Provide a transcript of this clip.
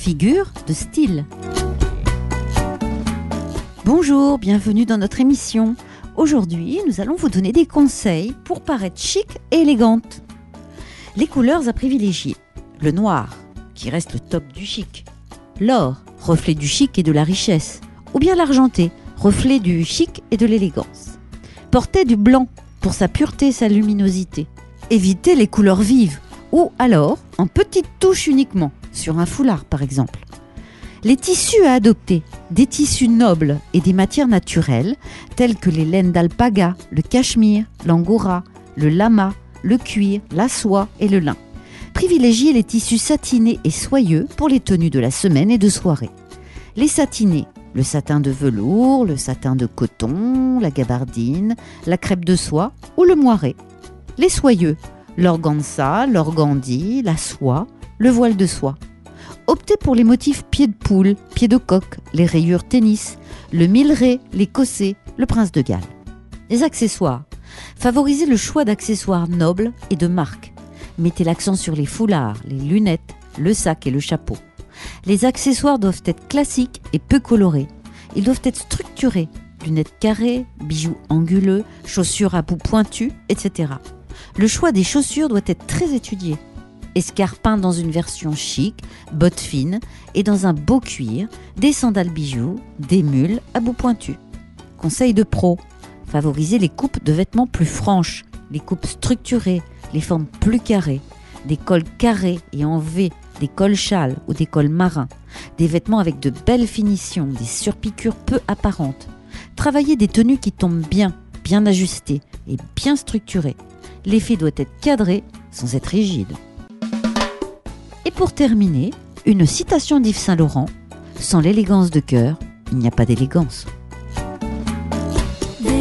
figure de style. Bonjour, bienvenue dans notre émission. Aujourd'hui, nous allons vous donner des conseils pour paraître chic et élégante. Les couleurs à privilégier. Le noir, qui reste le top du chic. L'or, reflet du chic et de la richesse. Ou bien l'argenté, reflet du chic et de l'élégance. Portez du blanc pour sa pureté et sa luminosité. Évitez les couleurs vives ou alors en petites touches uniquement, sur un foulard par exemple. Les tissus à adopter, des tissus nobles et des matières naturelles telles que les laines d'alpaga, le cachemire, l'angora, le lama, le cuir, la soie et le lin. Privilégiez les tissus satinés et soyeux pour les tenues de la semaine et de soirée. Les satinés, le satin de velours, le satin de coton, la gabardine, la crêpe de soie ou le moiré. Les soyeux, l'organza, l'organdi, la soie, le voile de soie. Optez pour les motifs pieds de poule, pieds de coq, les rayures tennis, le milleret, les cossets, le prince de Galles. Les accessoires. Favorisez le choix d'accessoires nobles et de marque. Mettez l'accent sur les foulards, les lunettes, le sac et le chapeau. Les accessoires doivent être classiques et peu colorés. Ils doivent être structurés. Lunettes carrées, bijoux anguleux, chaussures à bout pointus, etc. Le choix des chaussures doit être très étudié. Escarpins dans une version chic, bottes fines et dans un beau cuir, des sandales bijoux, des mules à bout pointu. Conseil de pro, favorisez les coupes de vêtements plus franches, les coupes structurées, les formes plus carrées, des cols carrés et en V, des cols châles ou des cols marins, des vêtements avec de belles finitions, des surpiqûres peu apparentes. Travaillez des tenues qui tombent bien, bien ajustées et bien structurées. L'effet doit être cadré sans être rigide. Et pour terminer, une citation d'Yves Saint-Laurent, « Sans l'élégance de cœur, il n'y a pas d'élégance ».